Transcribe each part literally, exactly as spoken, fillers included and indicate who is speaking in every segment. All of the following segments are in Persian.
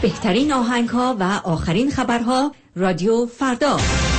Speaker 1: بهترین آهنگ‌ها و آخرین خبرها رادیو فردا.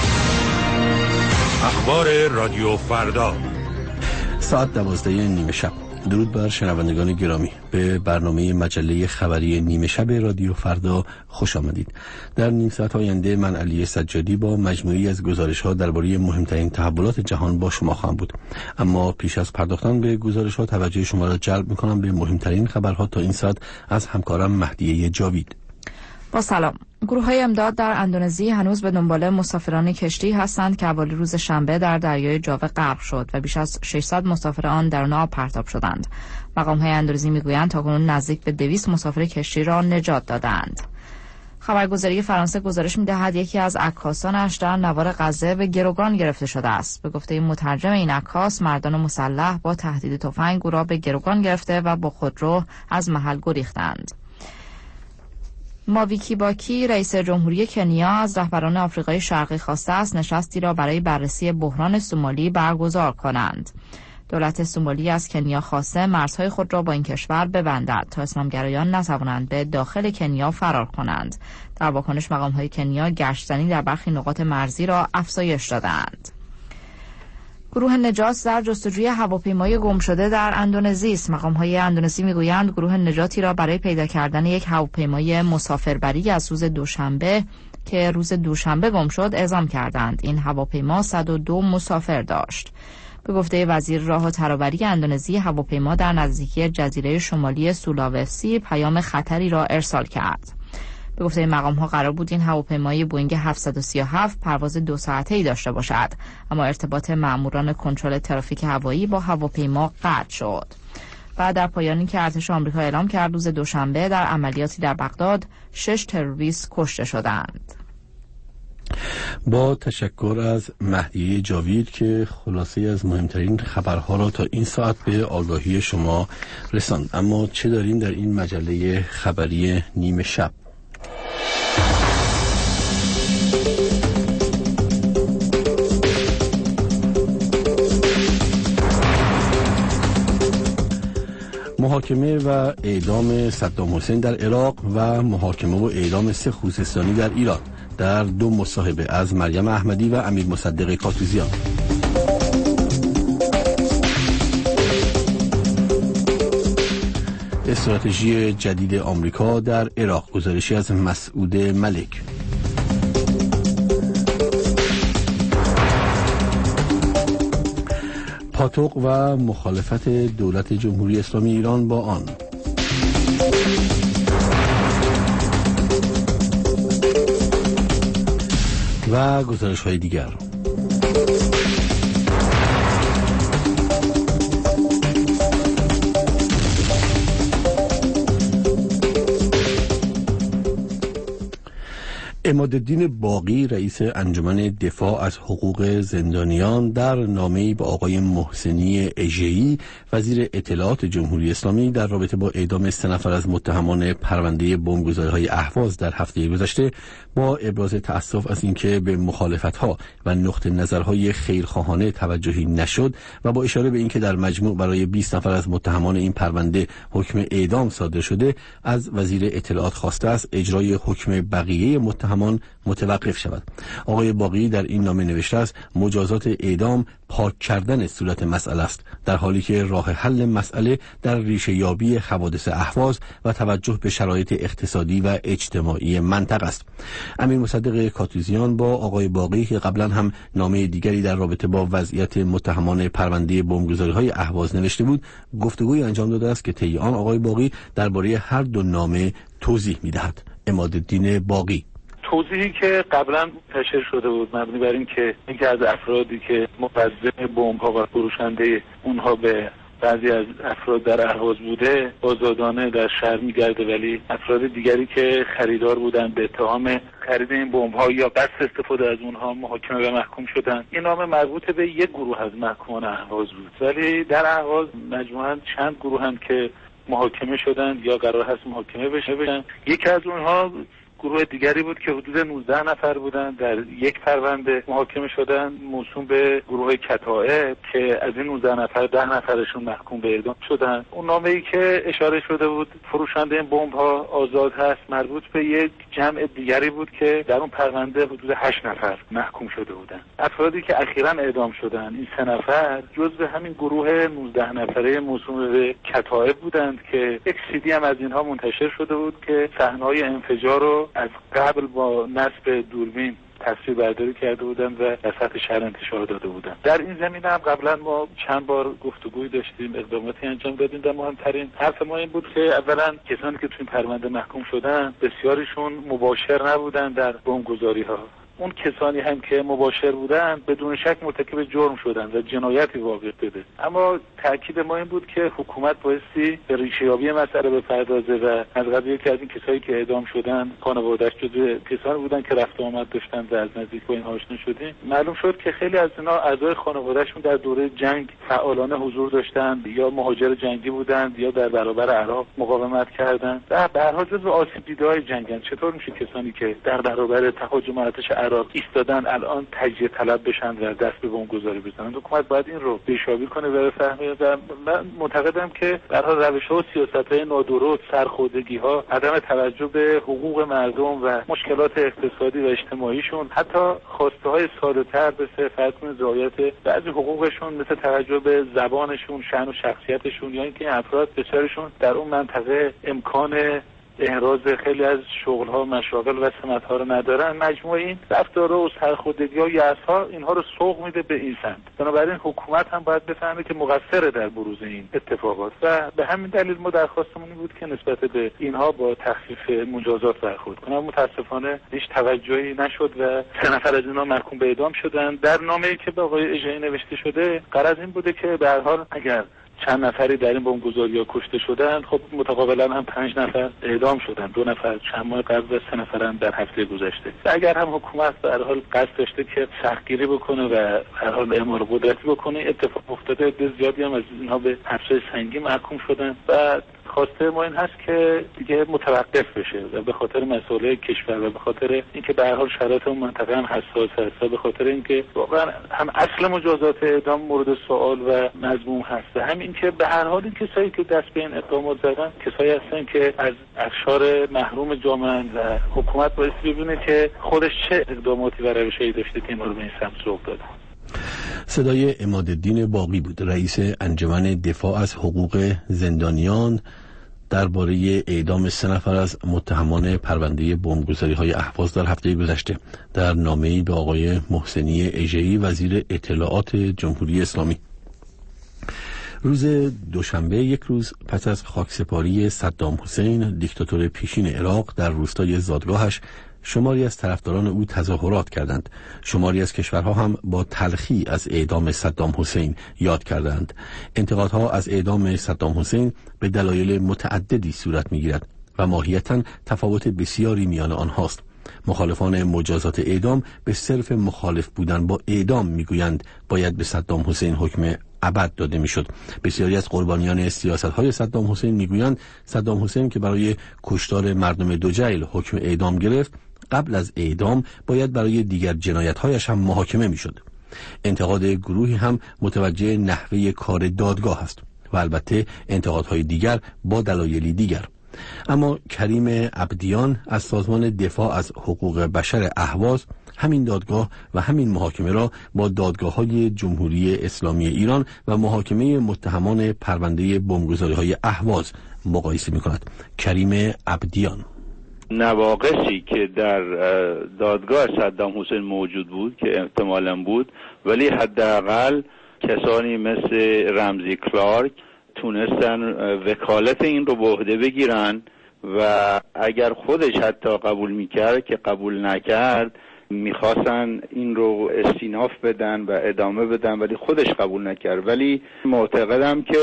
Speaker 2: اخبار رادیو فردا
Speaker 3: ساعت دوازده نیمه شب. درود بر شنوندگان گرامی، به برنامه مجله خبری نیمه شب رادیو فردا خوش آمدید. در نیم ساعت آینده من علی سجادی با مجموعی از گزارش‌ها درباره مهمترین تحولات جهان با شما خواهم بود. اما پیش از پرداختن به گزارش‌ها توجه شما را جلب می‌کنم به مهمترین خبرها تا این ساعت از همکارم مهدیه جاوید.
Speaker 4: با سلام. گروه‌های امداد در اندونزی هنوز به دنبال مسافران کشتی هستند که حوالی روز شنبه در دریای جاوه غرق شد و بیش از ششصد مسافر آن درون آب پرتاب شدند. مقام‌های اندونزی می‌گویند تاکنون نزدیک به دویست مسافر کشتی را نجات دادند. خبرگزاری فرانسه گزارش می‌دهد یکی از عکاسانش در نوار غزه به گروگان گرفته شده است. به گفته مترجم این عکاس، مردان مسلح با تهدید تفنگ او را به گروگان گرفته و با خودرو از محل گریختند. ماوی کیباکی رئیس جمهوری کنیا از رهبران آفریقای شرقی خواسته است نشستی را برای بررسی بحران سومالی برگزار کنند. دولت سومالی از کنیا خواسته مرزهای خود را با این کشور ببندد تا اسلامگرایان نتوانند به داخل کنیا فرار کنند. در واکنش مقام‌های کنیا گشتزنی در برخی نقاط مرزی را افزایش دادند. گروه نجات در جستجوی هواپیمای گم شده در اندونزی است. مقام‌های اندونزی می‌گویند گروه نجاتی را برای پیدا کردن یک هواپیمای مسافربری از روز دوشنبه که روز دوشنبه گم شد اعزام کردند. این هواپیما صد و دو مسافر داشت. به گفته وزیر راه و ترابری اندونزی، هواپیما در نزدیکی جزیره شمالی سولاوسی پیام خطری را ارسال کرد. به گفته مقام‌ها قرار بود این هواپیمای بوئینگ هفتصد و سی و هفت پرواز دو ساعته‌ای داشته باشد، اما ارتباط ماموران کنترل ترافیک هوایی با هواپیما قطع شد. و در پایانی که ارتش آمریکا اعلام کرد روز دوشنبه در عملیاتی در بغداد شش تروریست کشته شدند.
Speaker 3: با تشکر از مهدیه جاوید که خلاصه از مهمترین خبرها را تا این ساعت به آگاهی شما رساند. اما چه داریم در این مجله خبری نیمه شب؟ محاکمه و اعدام صدام حسین در عراق و محاکمه و اعدام سه خوزستانی در ایران در دو مصاحبه از مریم احمدی و امیر مصدق کاتوزیان. استراتژی جدید آمریکا در عراق، گزارشی از مسعود ملک. پاتوق و مخالفت دولت جمهوری اسلامی ایران با آن. و گزارش‌های دیگر. عمادالدین باقی رئیس انجمن دفاع از حقوق زندانیان در نامه‌ای به آقای محسنی اژه‌ای وزیر اطلاعات جمهوری اسلامی در رابطه با اعدام سه نفر از متهمان پرونده بمبگذاری‌های اهواز در هفته گذشته با ابراز تأسف از اینکه به مخالفت‌ها و نقطه نظرهای خیرخواهانه توجهی نشد و با اشاره به اینکه در مجموع برای بیست نفر از متهمان این پرونده حکم اعدام صادر شده، از وزیر اطلاعات خواسته است اجرای حکم بقیه متهمان متوقف شود. آقای باقی در این نامه نوشته است مجازات اعدام پاک کردن صورت مسئله است، در حالی که راه حل مسئله در ریشه یابی حوادث اهواز و توجه به شرایط اقتصادی و اجتماعی منطقه است. امیر مصدق کاتوزیان با آقای باقی که قبلا هم نامه دیگری در رابطه با وضعیت متهمان پرونده بمبگذاری‌های اهواز نوشته بود، گفتگوی انجام داده است که طی آن آقای باقی درباره هر دو نامه توضیح می‌دهد. عمادالدین باقی:
Speaker 5: توضیحی که قبلا منتشر شده بود مبنی بر این که یکی از افرادی که مقدم بمب‌ها و فروشنده اونها به بعضی از افراد در اهواز بوده آزادانه در شهر میگرده، ولی افراد دیگری که خریدار بودن به اتهام خرید این بمب‌ها یا قصد استفاده از اونها محاکمه و محکوم شدن. این نامه مربوط به یک گروه از محکومان اهواز بود، ولی در اهواز مجموعاً چند گروه هم که محاکمه شدن یا قرار هست محاکمه بشن. یکی از اونها گروه دیگری بود که حدود نوزده نفر بودن در یک پرونده محاکمه شدن موسوم به گروه کتائب که از این نوزده نفر ده نفرشون محکوم به اعدام شدن. اون نامه‌ای که اشاره شده بود فروشنده این بمب‌ها آزاد هست مربوط به یک جمع دیگری بود که در اون پرونده حدود هشت نفر محکوم شده بودن. افرادی که اخیراً اعدام شدن این سه نفر جزو همین گروه نوزده نفره موسوم به کتائب بودند که یک سیدی هم از اینها منتشر شده بود که صحنه‌های انفجار رو از قبل با نصب دوربین تصویر برداری کرده بودن و در سطح شهر انتشار داده بودن. در این زمینه هم قبلا ما چند بار گفتگوی داشتیم، اقداماتی انجام دادیم و مهمترین حرف ما این بود که اولا کسانی که تو این پرونده محکوم شدن بسیاریشون مباشر نبودن در بمبگذاری‌ها. اون کسانی هم که مباشر بودن بدون شک مرتکب جرم شدن و جنایتی واقع شده. اما تاکید ما این بود که حکومت بایستی به ریشه‌یابی مسئله بپردازه و از قبل که از این کسایی که اعدام شدن خانواده‌اش جزو کسانی بودن که رفت و آمد داشتن و از نزدیک با این آشنا شدیم. معلوم شد که خیلی از اینا اعضای خانواده‌شون در دوره جنگ فعالانه حضور داشتن یا مهاجر جنگی بودند یا در برابر عراق مقاومت کردند و به هر حال جزو آسیب دیده‌های جنگن. چطور میشه کسانی که در برابر تهاجم ارتش عراق ایستادن الان تجزیه طلب بشن و دست به بمبگذاری بزنن؟ حکومت باید این رو پیش‌بینی کنه و بفهمه و من معتقدم که به هر حال روش‌ها و سیاست‌های نادرست، سرخوردگی‌ها، عدم توجه به حقوق مردم و مشکلات اقتصادی و اجتماعیشون، حتی خواسته‌های ساده‌تر مثل فرض کنید رعایت بعضی حقوقشون مثل توجه به زبانشون، شأن و شخصیتشون یا اینکه این افراد بسیارشون در اون منطقه امکان احراز خیلی از شغل‌ها، مشاغل و سمت‌ها رو ندارن، مجموع این رفتارها و سرخوردگی‌ها و یأس‌ها اینها رو سوق میده به این سمت. بنابراین حکومت هم باید بفهمه که مقصره در بروز این اتفاقات و به همین دلیل ما درخواستمون بود که نسبت به اینها با تخفیف مجازات برخورد کنه. متاسفانه هیچ توجهی نشد و سه نفر از اینا محکوم به اعدام شدن. در نامه‌ای که به آقای اژه‌ای نوشته شده غرض این بوده که به هر حال اگر چند نفری در این بمبگذاری‌ها کشته شدن، خب متقابلا هم پنج نفر اعدام شدن، دو نفر چند ماه قبل و سه نفر هم در هفته گذشته. و اگر هم حکومت به هر حال قصد داشته که سختگیری بکنه و به هر حال اعمال قدرتی بکنه، اتفاق افتاده، عده زیادی هم از اینها به حبس‌های سنگین محکوم شدن و خواسته ما این هست که دیگه متوقف بشه و به خاطر مسائل کشور و به خاطر اینکه به هر حال شرایط اون منطقه هم حساس هست و به خاطر اینکه واقعا هم اصل مجازات اعدام مورد سوال و مذموم هست و همین که به هر حال این کسایی که دست به این اقدامات زدن کسایی هستن که از اقشار محروم جامعه و حکومت باید ببینه که خودش چه اقداماتی و روشایی داشته که اینا رو به این سمت سوق داده.
Speaker 3: صدای عمادالدین باقی بود، رئیس انجمن دفاع از حقوق زندانیان، درباره اعدام سه نفر از متهمان پرونده بمبگذاری‌های اهواز در هفته گذشته در نامه‌ای به آقای محسنی اژه‌ای وزیر اطلاعات جمهوری اسلامی. روز دوشنبه، یک روز پس از خاکسپاری صدام حسین دیکتاتور پیشین عراق در روستای زادگاهش، شماری از طرفداران او تظاهرات کردند. شماری از کشورها هم با تلخی از اعدام صدام حسین یاد کردند. انتقادها از اعدام صدام حسین به دلایل متعددی صورت می‌گیرد و ماهیتاً تفاوت بسیاری میان آنهاست. مخالفان مجازات اعدام به صرف مخالف بودن با اعدام میگویند باید به صدام حسین حکم ابد داده میشد. بسیاری از قربانیان سیاست‌های صدام حسین میگویند صدام حسین که برای کشتار مردم دوجیل حکم اعدام گرفت، قبل از اعدام باید برای دیگر جنایت‌هایش هم محاکمه میشد. انتقاد گروهی هم متوجه نحوه کار دادگاه است و البته انتقادهای دیگر با دلایلی دیگر. اما کریم عبدیان از سازمان دفاع از حقوق بشر اهواز همین دادگاه و همین محاکمه را با دادگاه‌های جمهوری اسلامی ایران و محاکمه متهمان پرونده بمبگذاری‌های اهواز مقایسه می‌کند. کریم عبدیان:
Speaker 6: نواقصی که در دادگاه صدام حسین موجود بود که احتمالاً بود، ولی حداقل کسانی مثل رمزی کلارک تونستن وکالت این رو به عهده بگیرن و اگر خودش حتی قبول میکرد که قبول نکرد، میخواستن این رو استیناف بدن و ادامه بدن ولی خودش قبول نکرد. ولی معتقدم که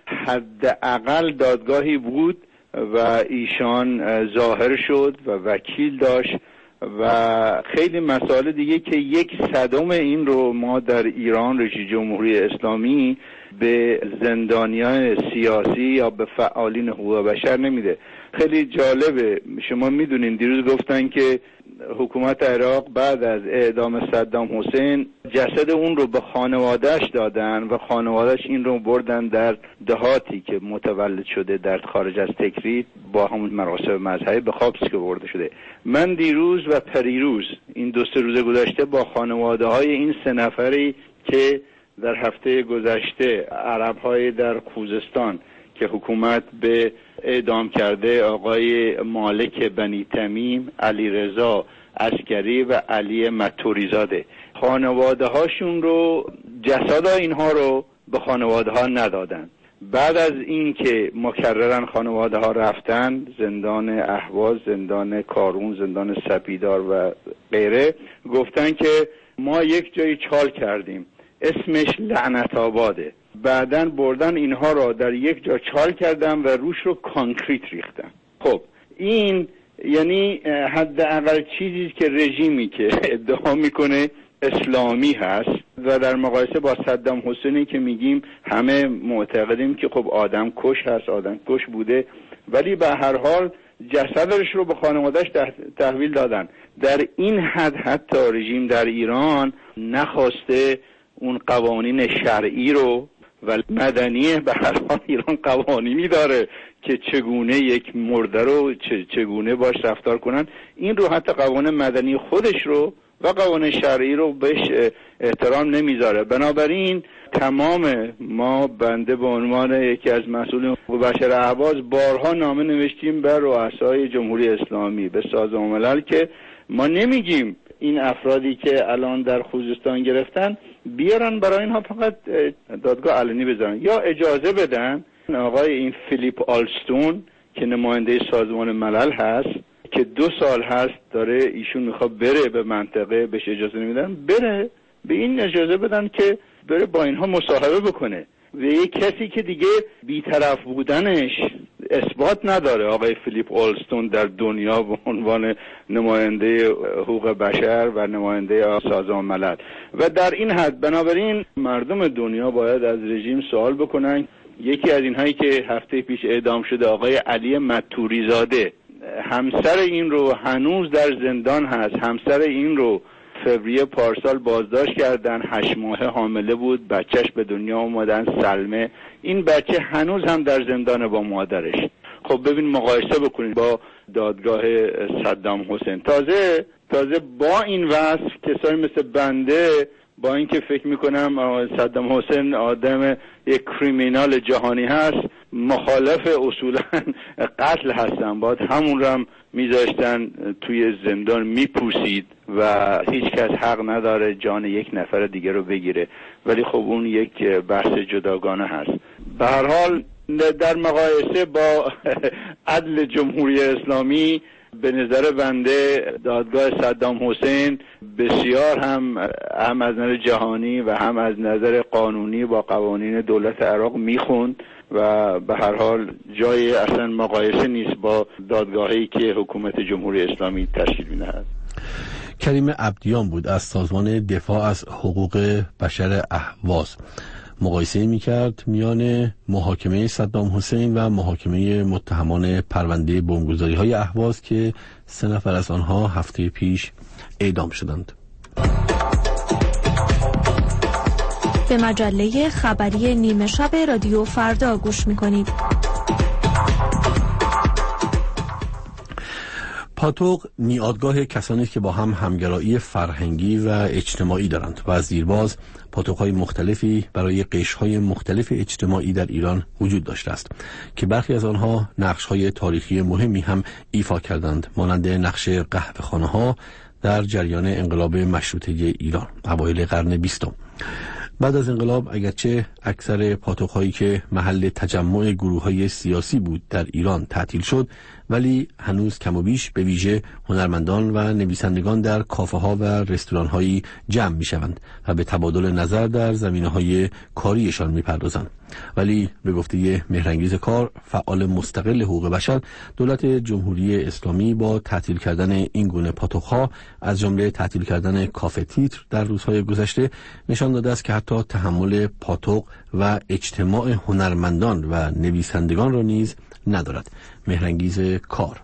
Speaker 6: حداقل دادگاهی بود و ایشان ظاهر شد و وکیل داشت و خیلی مسائل دیگه که یک صدم این رو ما در ایران رژیم جمهوری اسلامی به زندانیان سیاسی یا به فعالین حقوق بشر نمیده. خیلی جالبه، شما میدونین دیروز گفتن که حکومت عراق بعد از اعدام صدام حسین جسد اون رو به خانوادهش دادن و خانوادهش این رو بردن در دهاتی که متولد شده در خارج از تکریت با همون مراسم مذهبی به خوابسک برده شده. من دیروز و پریروز این دو سه روز گذشته با خانواده های این سه نفری که در هفته گذشته عرب‌های در خوزستان که حکومت به اعدام کرده آقای مالک بنی تمیم، علی رضا عسکری و علی مطوریزاده، خانواده هاشون رو جسد اینها رو به خانواده ها ندادن. بعد از این که مکررن خانواده ها رفتن زندان اهواز، زندان کارون، زندان سپیدار و غیره، گفتن که ما یک جایی چال کردیم اسمش لعنت آباده، بعدن بردن اینها را در یک جا چال کردن و روش رو کانکریت ریختن. خب این یعنی حداقل چیزی که رژیمی که ادعا میکنه اسلامی هست و در مقایسه با صدام حسینی که میگیم همه معتقدیم که خب آدم کش هست، آدم کش بوده، ولی به هر حال جسدش رو به خانوادهش تحویل دادن. در این حد حتی رژیم در ایران نخواسته اون قوانین شرعی رو و مدنی، به هر حال ایران قوانینی داره که چگونه یک مرده رو چگونه باش رفتار کنن، این رو حتی قوانین مدنی خودش رو و قوانین شرعی رو بهش احترام نمیذاره. بنابراین تمام ما بنده به عنوان یکی از مسئولین حقوق بشر اهواز بارها نامه نوشتیم به رؤسای جمهوری اسلامی، به سازمان ملل که ما نمیگیم این افرادی که الان در خوزستان گرفتن بیارن برای اینها فقط دادگاه علنی بذارن، یا اجازه بدن آقای این فیلیپ آلستون که نماینده سازمان ملل هست که دو سال هست داره ایشون میخواد بره به منطقه، بهش اجازه نمیدن بره، به این اجازه بدن که بره با اینها مصاحبه بکنه و یک کسی که دیگه بی‌طرف بودنش اثبات نداره. آقای فیلیپ آلستون در دنیا به عنوان نماینده حقوق بشر و نماینده سازمان ملل و در این حد، بنابراین مردم دنیا باید از رژیم سوال بکنن. یکی از اینهایی که هفته پیش اعدام شده آقای علی مطوریزاده، همسر این رو هنوز در زندان هست، همسر این رو فوریه پارسال بازداشت کردن، هشت ماهه حامله بود، بچهش به دنیا اومدن سلمه، این بچه هنوز هم در زندان با مادرش. خب ببین مقایسه بکنید با دادگاه صدام حسین. تازه تازه با این وصف کسایی مثل بنده، با اینکه فکر میکنم صدام حسین آدم یک کریمینال جهانی هست، مخالف اصولا قتل هستن، باید همون رو هم میذاشتن توی زندان میپوسید و هیچ کس حق نداره جان یک نفر دیگه رو بگیره، ولی خب اون یک بحث جداگانه هست. به هر حال در مقایسه با عدل جمهوری اسلامی به نظر بنده دادگاه صدام حسین بسیار هم هم از نظر جهانی و هم از نظر قانونی با قوانین دولت عراق میخوند و به هر حال جای اصلا مقایسه نیست با دادگاهی که حکومت جمهوری اسلامی تشکیل می‌دهد.
Speaker 3: کریم عبدیان بود از سازمان دفاع از حقوق بشر اهواز. مقایسه میکرد میان محاکمه صدام حسین و محاکمه متهمان پرونده بمبگذاری های اهواز که سه نفر از آنها هفته پیش اعدام شدند.
Speaker 7: به مجله خبری نیمه شب رادیو فردا گوش میکنید.
Speaker 3: پاتوق نیادگاه کسانی که با هم همگرایی فرهنگی و اجتماعی دارند و از دیرباز پاتوق‌های مختلفی برای قشرهای مختلف اجتماعی در ایران وجود داشته است که برخی از آنها نقش‌های تاریخی مهمی هم ایفا کردند، مانند نقش قهوه‌خانه‌ها در جریان انقلاب مشروطه ایران اوایل قرن بیستم. بعد از انقلاب اگرچه اکثر پاتوق‌هایی که محل تجمع گروه‌های سیاسی بود در ایران تعطیل شد، ولی هنوز کم و بیش به ویژه هنرمندان و نویسندگان در کافه‌ها و رستوران‌هایی جمع می‌شوند و به تبادل نظر در زمینه‌های کاریشان می‌پردازند. ولی به گفته مهرانگیز کار، فعال مستقل حقوق بشر، دولت جمهوری اسلامی با تعطیل کردن این گونه پاتوق‌ها از جمله تعطیل کردن کافه تیتر در روزهای گذشته نشان داده است که حتی تحمل پاتوق و اجتماع هنرمندان و نویسندگان را نیز ندارد. مهرانگیز کار: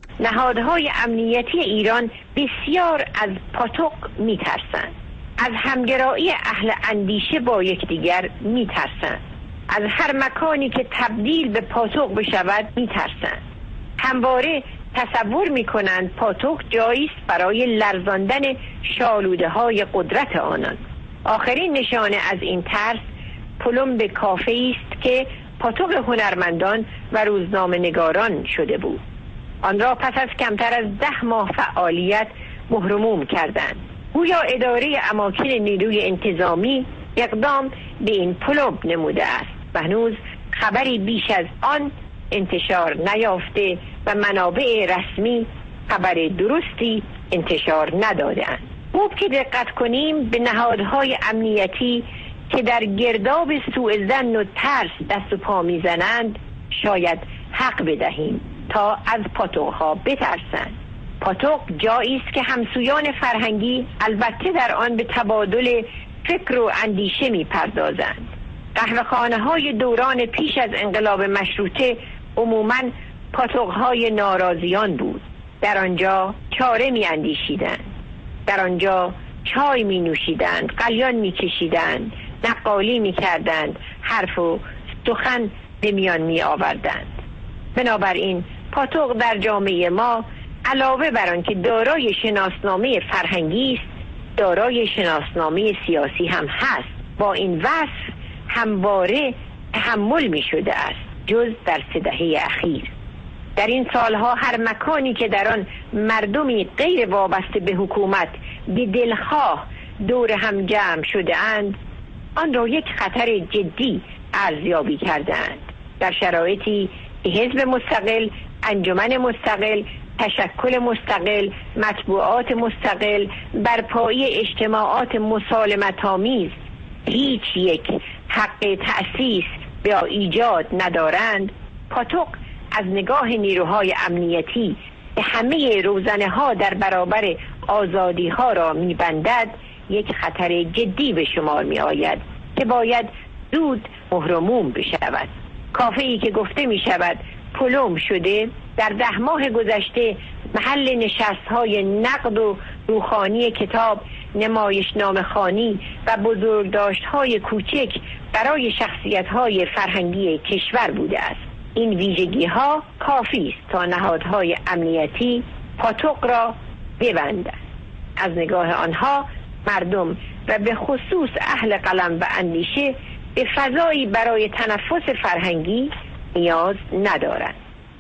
Speaker 8: نهادهای امنیتی ایران بسیار از پاتوق میترسند، از همگرایی اهل اندیشه با یکدیگر میترسند، از هر مکانی که تبدیل به پاتوق بشود میترسند. همواره تصور میکنند پاتوق جایی است برای لرزاندن شالوده های قدرت آنان. آخرین نشانه از این ترس پلمب کافه است که پاتوق هنرمندان و روزنامه نگاران شده بود. آن را پس از کمتر از ده ماه فعالیت مهرموم کردند. گویا اداره اماکن نیروی انتظامی اقدام به این پلمب نموده است و هنوز خبری بیش از آن انتشار نیافته و منابع رسمی خبر درستی انتشار نداده‌اند. خوب که دقت کنیم به نهادهای امنیتی که در گرداب سوء ظن و ترس دست و پا میزنند شاید حق بدهیم تا از پاتوق‌ها بترسند. پاتوق جایی است که همسویان فرهنگی البته در آن به تبادل فکر و اندیشه میپردازند. قهوه‌خانه‌های دوران پیش از انقلاب مشروطه عموماً پاتوق‌های ناراضیان بود. در آنجا چاره می‌اندیشیدند، در آنجا چای می‌نوشیدند، قلیان می‌کشیدند، نقالی می‌کردند، حرف و سخن به میان می‌آوردند. بنابراین پاتوق در جامعه ما علاوه بر آن که دارای شناسنامه فرهنگی است، دارای شناسنامه سیاسی هم هست. با این وصف همواره تحمل می شده است، جز در سه دهه اخیر. در این سالها هر مکانی که در آن مردمی غیر وابسته به حکومت به دلخواه دور هم جمع شده اند، آن را یک خطر جدی ارزیابی کرده اند. در شرایطی حزب مستقل، انجمن مستقل، تشکل مستقل، مطبوعات مستقل، برپایی اجتماعات مسالمت‌آمیز هیچ یک حق تأسیس به ایجاد ندارند، پاتوق از نگاه نیروهای امنیتی که همه روزنه ها در برابر آزادی ها را می‌بندد، یک خطر جدی به شمار می آید که باید زود مهرموم بشود. کافه‌ای که گفته می شود پلم شده، در ده ماه گذشته محل نشست‌های نقد و روخانی کتاب، نمایشنامه خوانی و بزرگداشت‌های کوچک برای شخصیت‌های فرهنگی کشور بوده است. این ویژگی‌ها کافی است تا نهادهای امنیتی پاتوق را ببندند. از نگاه آنها مردم و به خصوص اهل قلم و اندیشه به فضایی برای تنفس فرهنگی نیاز ندارند.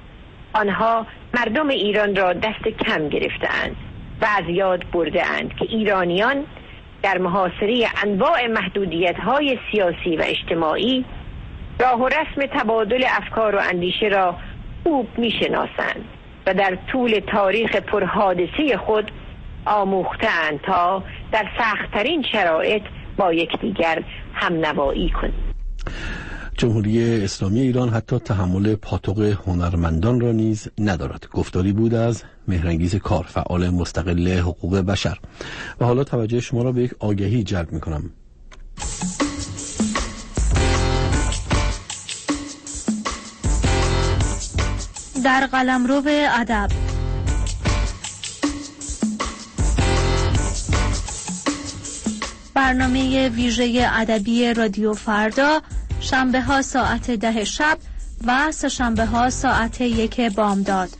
Speaker 8: آنها مردم ایران را دست کم گرفتند و از یاد برده‌اند که ایرانیان در محاصره انواع محدودیت‌های سیاسی و اجتماعی راه و رسم تبادل افکار و اندیشه را خوب می‌شناسند و در طول تاریخ پرحادثه خود آموخته‌اند تا در سخت‌ترین شرایط با یکدیگر همنوایی کنند.
Speaker 3: جمهوری اسلامی ایران حتی تحمل پاتوق هنرمندان را نیز ندارد. گفتاری بود از مهرانگیز کار، فعال مستقل حقوق بشر. و حالا توجه شما را به یک آگهی جلب می‌کنم.
Speaker 7: در قلمرو ادب برنامه ویژه ادبی رادیو فردا، شنبه ها ساعت ده شب و سه شنبه ها ساعت یک بامداد.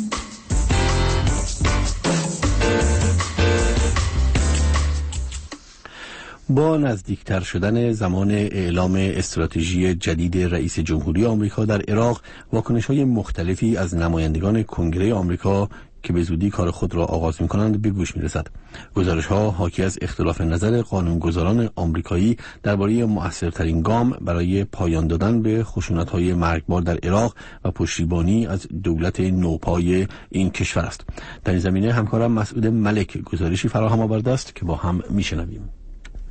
Speaker 3: با نزدیکتر شدن زمان اعلام استراتژی جدید رئیس جمهوری آمریکا در عراق، واکنش‌های مختلفی از نمایندگان کنگره آمریکا که به زودی کار خود را آغاز می‌کنند به گوش می‌رسد. گزارش‌ها حاکی از اختلاف نظر قانونگذاران آمریکایی درباره مؤثرترین گام برای پایان دادن به خشونت‌های مرگبار در عراق و پشتیبانی از دولت نوپای این کشور است. در این زمینه همکارم مسعود ملک گزارشی فراهم آورده است که با هم می‌شنویم.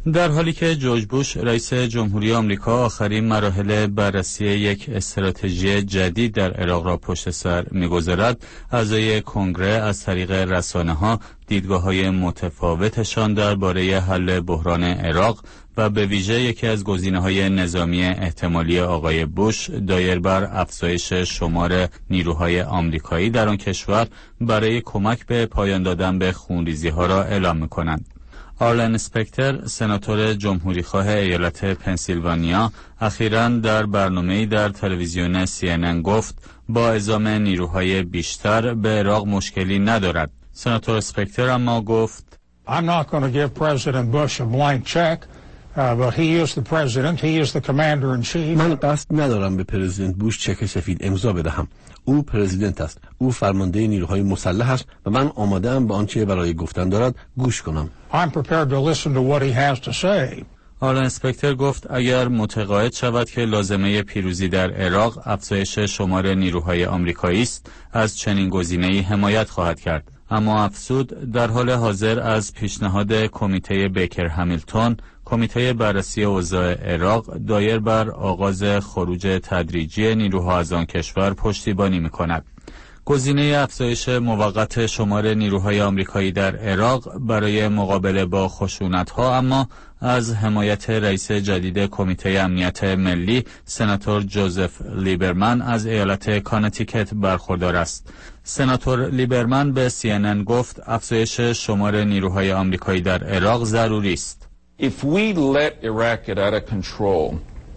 Speaker 9: در حالی که جورج بوش رئیس جمهوری آمریکا آخرین مراحل بررسی یک استراتژی جدید در عراق را پشت سر می‌گذارد، اعضای کنگره از طریق رسانه‌ها دیدگاه‌های متفاوتشان درباره حل بحران عراق و به ویژه یکی از گزینه‌های نظامی احتمالی آقای بوش دایر بر افزایش شمار نیروهای آمریکایی در آن کشور برای کمک به پایان دادن به خونریزی‌ها را اعلام می‌کنند. آرلن اسپکتر، سناتور جمهوریخواه ایالت پنسیلوانیا، اخیراً در برنامه‌ای در تلویزیون سی ان ان گفت با اعزام نیروهای بیشتر به عراق مشکلی ندارد. سناتور اسپکتر اما گفت
Speaker 10: I'm not going to give President Bush a blank check, uh, but he is the president, he is the commander in chief.
Speaker 3: من قصد ندارم به پرزیدنت بوش چک سفید امضا بدهم. او پرزیدنت است، او فرمانده نیروهای مسلح است و من آماده ام به آنچه برای گفتن دارد گوش کنم.
Speaker 10: I'm prepared to listen to what he has to say.
Speaker 9: آرلن اسپکتر گفت اگر متقاعد شود که لازمه پیروزی در عراق افزایش شمار نیروهای آمریکایی است، از چنین گزینه‌ای حمایت خواهد کرد. اما افزود در حال حاضر از پیشنهاد کمیته بیکر همیلتون، کمیته بررسی اوضاع عراق دایر بر آغاز خروج تدریجی نیروها از آن کشور پشتیبانی می‌کند. گزینه افزایش موقت شمار نیروهای آمریکایی در عراق برای مقابله با خشونت‌ها اما از حمایت رئیس جدید کمیته امنیت ملی سناتور جوزف لیبرمن از ایالت کانتیکت برخوردار است. سناتور لیبرمن به سی ان ان گفت افزایش شمار نیروهای آمریکایی در عراق ضروری است.
Speaker 11: If we let Iraq get out of control,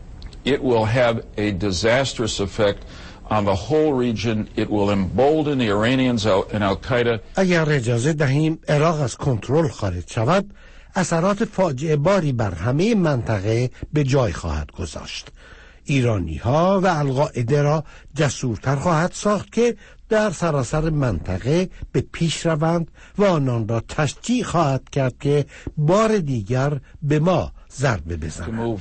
Speaker 11: it will have a disastrous effect on the whole region. It will embolden the Iranians and Al-Qaeda.
Speaker 12: اگر اجازه دهیم عراق از کنترل خارج شود، اثرات فاجعه باری بر همه منطقه به جای خواهد گذاشت. ایرانی ها و القاعده را جسورتر خواهد ساخت که در سراسر منطقه به پیش روند و آنان را تشجیع خواهد کرد که بار دیگر به ما ضربه بزنند.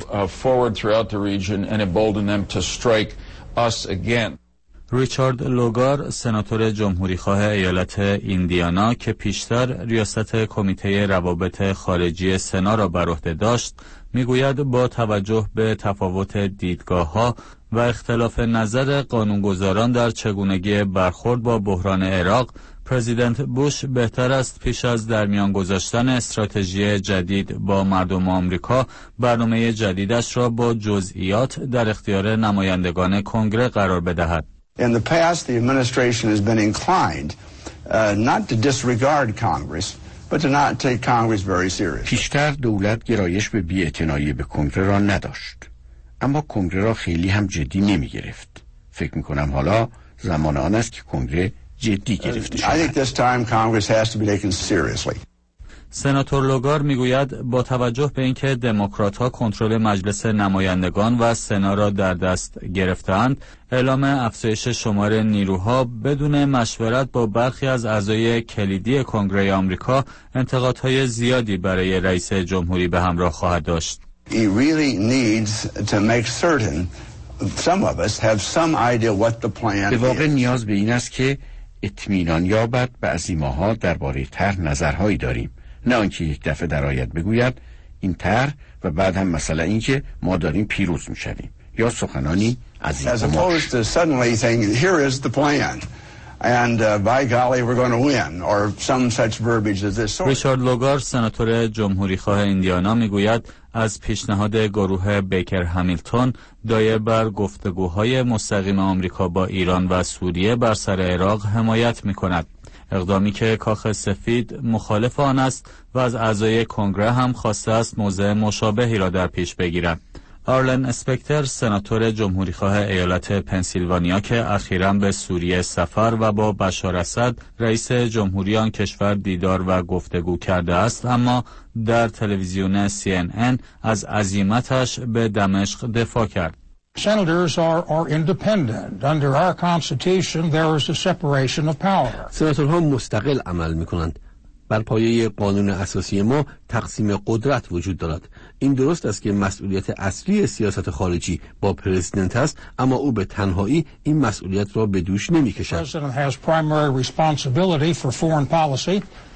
Speaker 9: ریچارد لوگار، سناتور جمهوریخواه ایالت ایندیانا که پیشتر ریاست کمیته روابط خارجی سنا را بر عهده داشت، میگوید با توجه به تفاوت دیدگاه‌ها و اختلاف نظر قانونگذاران در چگونگی برخورد با بحران عراق، پرزیدنت بوش بهتر است پیش از در میان گذاشتن استراتژی جدید با مردم آمریکا برنامه جدیدش را با جزئیات در اختیار نمایندگان کنگره قرار بدهد.
Speaker 13: In the past, the administration has been inclined uh, not to disregard Congress, but to not take Congress very seriously.
Speaker 14: پیشتر دولت گرایش به بی‌اعتنایی به کنگره را نداشت، اما کنگره را خیلی هم جدی نمی گرفت. فکر می کنم حالا زمان آن است که کنگره جدی گرفته شود.
Speaker 13: I think this time Congress has to be taken seriously.
Speaker 9: سناتور لوگار میگوید با توجه به اینکه دموکرات‌ها کنترل مجلس نمایندگان و سنا را در دست گرفتند، اعلام افزایش شمار نیروها بدون مشورت با برخی از اعضای کلیدی کنگره آمریکا انتقادهای زیادی برای رئیس جمهوری به همراه خواهد داشت.
Speaker 13: He really needs to make certain some of us have some idea what the plan is.
Speaker 14: به واقع نیاز به این است که اطمینان یابد بعضی ماها درباره طرح نظرهایی داریم، نه آنکه یک دفعه در آید بگوید این طرح و بعد هم مثلا اینکه ما داریم پیروز میشویم یا سخنانی از این
Speaker 13: As opposed to suddenly saying here is the plan and uh, by golly we're going to win or some such verbiage as this sort.
Speaker 9: ریچارد لوگار، سناتور جمهوریخواه ایندیانا میگوید از پیشنهاد گروه بیکر همیلتون دایر بر گفتگوهای مستقیم آمریکا با ایران و سوریه بر سر عراق حمایت میکند. اقدامی که کاخ سفید مخالف آن است و از اعضای کنگره هم خواسته است موضع مشابهی را در پیش بگیرند. آرلن اسپکتر، سناتور جمهوریخواه ایالت پنسیلوانیا که اخیراً به سوریه سفر و با بشار اسد رئیس جمهوری آن کشور دیدار و گفتگو کرده است، اما در تلویزیون سی ان ان از عزیمتش به دمشق دفاع کرد.
Speaker 10: Senators are, are independent. Under our constitution there is a separation of power.
Speaker 3: سناتورها مستقل عمل می‌کنند. بر پایه قانون اساسی ما تقسیم قدرت وجود دارد. این درست است که مسئولیت اصلی سیاست خارجی با پرزیدنت است، اما او به تنهایی این مسئولیت را به دوش نمی‌کشد.
Speaker 10: The president has primary responsibility for foreign policy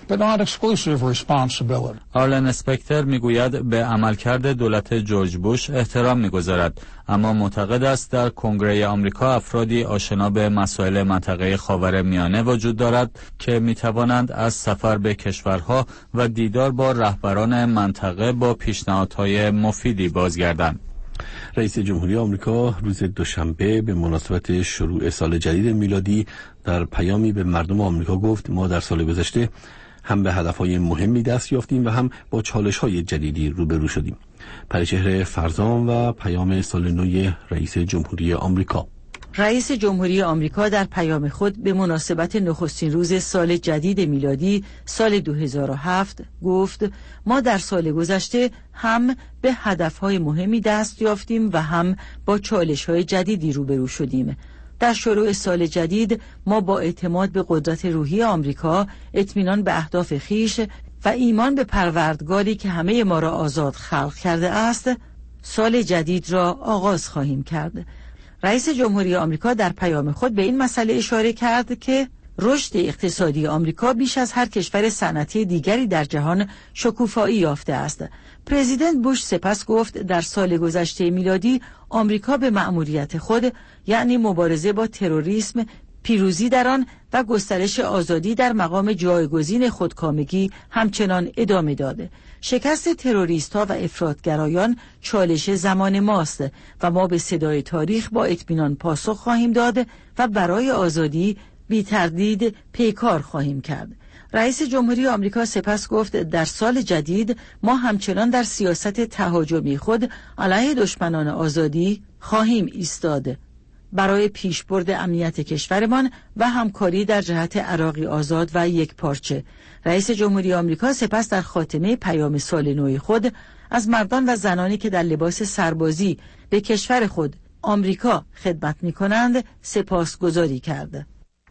Speaker 10: but not exclusive responsibility.
Speaker 9: آرلن اسپکتر میگوید به عملکرد دولت جورج بوش احترام میگذارد، اما معتقد است در کنگره آمریکا افرادی آشنا به مسائل منطقه خاورمیانه وجود دارد که میتوانند از سفر به کشورها و دیدار با رهبران منطقه با پیشنهادهای مفیدی بازگردند.
Speaker 3: رئیس جمهوری آمریکا روز دوشنبه به مناسبت شروع سال جدید میلادی در پیامی به مردم آمریکا گفت ما در سال گذشته هم به هدفهای مهمی دست یافتیم و هم با چالش‌های جدیدی روبرو شدیم. پریچهره فرزان و پیام سال نو رئیس جمهوری آمریکا.
Speaker 15: رئیس جمهوری آمریکا در پیام خود به مناسبت نخستین روز سال جدید میلادی سال دو هزار و هفت گفت ما در سال گذشته هم به هدفهای مهمی دست یافتیم و هم با چالش‌های جدیدی روبرو شدیم. در شروع سال جدید ما با اعتماد به قدرت روحی آمریکا، اطمینان به اهداف خیش و ایمان به پروردگاری که همه ما را آزاد خلق کرده است، سال جدید را آغاز خواهیم کرد. رئیس جمهوری آمریکا در پیام خود به این مسئله اشاره کرد که رشد اقتصادی آمریکا بیش از هر کشور صنعتی دیگری در جهان شکوفایی یافته است. پرزیدنت بوش سپس گفت در سال گذشته میلادی آمریکا به مأموریت خود، یعنی مبارزه با تروریسم، پیروزی در آن و گسترش آزادی در مقام جایگزین خودکامگی همچنان ادامه داده. شکست تروریست‌ها و افراطگرایان چالش زمان ماست و ما به صدای تاریخ با اطمینان پاسخ خواهیم داد و برای آزادی بی تردید پیکار خواهیم کرد. رئیس جمهوری آمریکا سپس گفت در سال جدید ما همچنان در سیاست تهاجمی خود علیه دشمنان آزادی خواهیم ایستاد برای پیشبرد امنیت کشورمان و همکاری در جهت عراقی آزاد و یک پارچه. رئیس جمهوری آمریکا سپس در خاتمه پیام سال نو خود از مردان و زنانی که در لباس سربازی به کشور خود آمریکا خدمت می کنند سپاسگزاری کرد.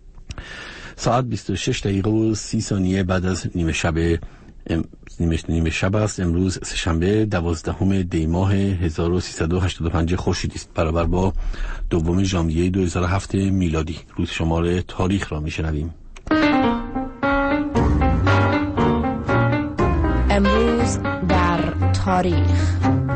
Speaker 3: ساعت بیست و شش دقیقه و سی ثانیه بعد از نیمه شب ام... نیمه... نیمه شب است. امروز سه‌شنبه دوازدهم دی ماه هزار و سیصد و هشتاد و پنج خورشیدی است، برابر با دوم ژانویه دو هزار و هفت میلادی. روز شمار تاریخ را میشنویم.
Speaker 4: امروز در تاریخ.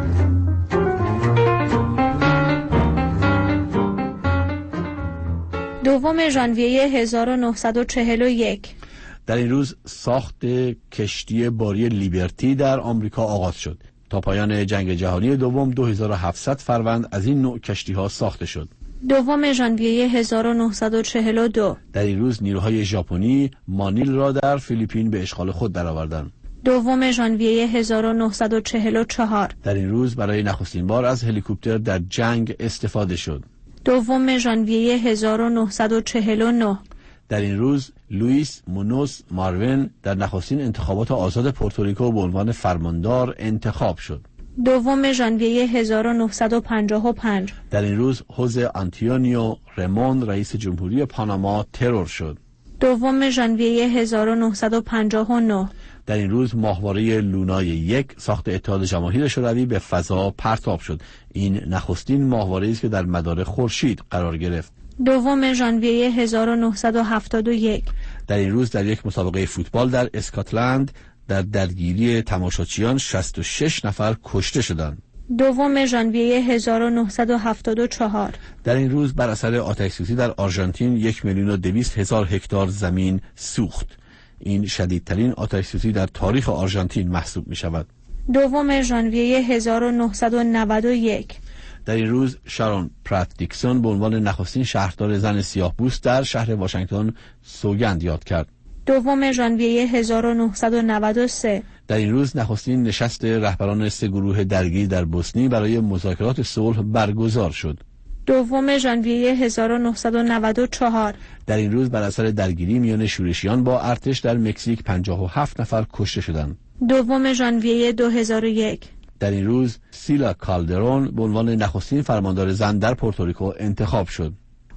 Speaker 7: دوم ژانویه هزار و نهصد و چهل و یک.
Speaker 3: در این روز ساخت کشتی باری لیبرتی در آمریکا آغاز شد. تا پایان جنگ جهانی دوم دو هزار و هفتصد فروند از این نوع کشتی ها ساخته شد.
Speaker 7: دوم ژانویه هزار و نهصد و چهل و دو.
Speaker 3: در این روز نیروهای ژاپنی مانیل را در فیلیپین به اشغال خود درآوردند.
Speaker 7: دوم ژانویه هزار و نهصد و چهل و چهار.
Speaker 3: در این روز برای نخستین بار از هلیکوپتر در جنگ استفاده شد.
Speaker 7: دوم ژانویه هزار و نهصد و چهل و نه.
Speaker 3: در این روز لوئیس مونوس مارون در نخستین انتخابات آزاد پورتوریکو به عنوان فرماندار انتخاب شد.
Speaker 7: دوم ژانویه هزار و نهصد و پنجاه و پنج.
Speaker 3: در این روز خوزه آنتونیو رمون رئیس جمهوری پاناما ترور شد.
Speaker 7: دوم ژانویه هزار و نهصد و پنجاه و نه.
Speaker 3: در این روز ماهواره لونای یک ساخت اتحاد جماهیر شوروی به فضا پرتاب شد. این نخستین ماهواره است که در مدار خورشید قرار گرفت.
Speaker 7: دوم ژانویه هزار و نهصد و هفتاد و یک.
Speaker 3: در این روز در یک مسابقه فوتبال در اسکاتلند در درگیری تماشاچیان شصت و شش نفر کشته شدند.
Speaker 7: دوم ژانویه هزار و نهصد و هفتاد و چهار.
Speaker 3: در این روز بر اثر آتش‌سوزی در آرژانتین یک میلیون و دویست هزار هکتار زمین سوخت. این شدیدترین آتش‌سوزی در تاریخ آرژانتین محسوب می شود.
Speaker 7: دوم ژانویه هزار و نهصد و نود و یک.
Speaker 3: در این روز شارون پرات دیکسون به عنوان نخستین شهردار زن سیاه‌پوست در شهر واشنگتن سوگند یاد کرد.
Speaker 7: دوم ژانویه هزار و نهصد و نود و سه.
Speaker 3: در این روز نخستین نشست رهبران سه گروه درگیر در بوسنی برای مذاکرات صلح برگزار شد.
Speaker 7: دوم ژانویه هزار و نهصد و نود و چهار.
Speaker 3: در این روز بر اثر درگیری میان شورشیان با ارتش در مکزیک پنجاه و هفت نفر کشته شدند.
Speaker 7: دوم ژانویه دو هزار و یک.
Speaker 3: در این روز سیلا کالدرون به عنوان نخستین فرماندار زن در پورتوریکو انتخاب شد.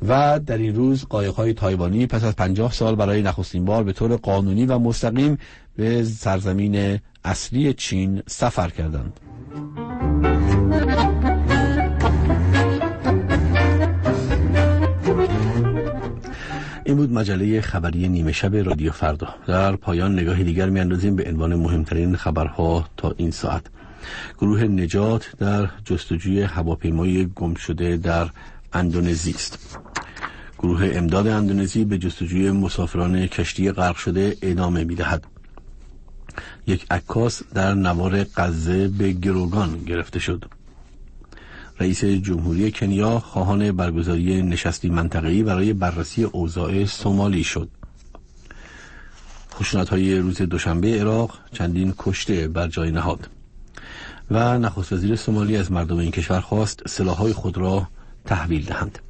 Speaker 3: و در این روز قایق‌های تایوانی پس از پنجاه سال برای نخستین بار به طور قانونی و مستقیم به سرزمین اصلی چین سفر کردند. این بود مجله خبری نیمه شب رادیو فردا. در پایان نگاهی دیگر میاندازیم به عنوان مهمترین خبرها تا این ساعت. گروه نجات در جستجوی هواپیمای گم شده در اندونزی است. گروه امداد اندونزی به جستجوی مسافران کشتی غرق شده ادامه می‌دهد. یک عکاس در نوار غزه به گروگان گرفته شد. رئیس جمهوری کنیا خواهان برگزاری نشستی منطقه‌ای برای بررسی اوضاع سومالی شد. خشونت‌های روز دوشنبه عراق چندین کشته بر جای نهاد. و نخست وزیر سومالی از مردم این کشور خواست سلاح‌های خود را تحویل دهند.